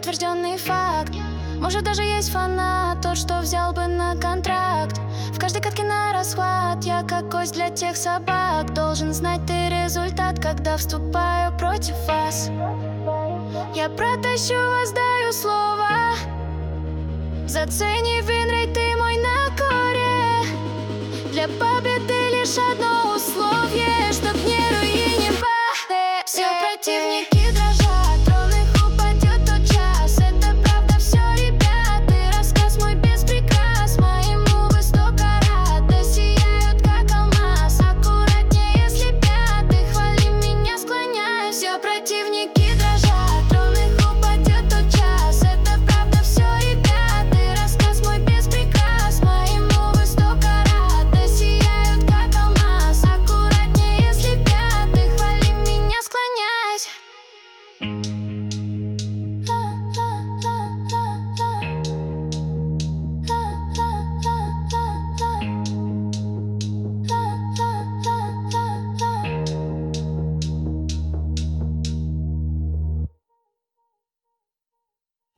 подтвержденный факт. Может, даже есть фанат, тот, что взял бы на контракт. В каждой катке на расхват, я как кость для тех собак. Должен знать ты результат, когда вступаю против вас. Я протащу вас, даю слово. Зацени винрейт, ты мой на коре. Для победы лишь одно условие, что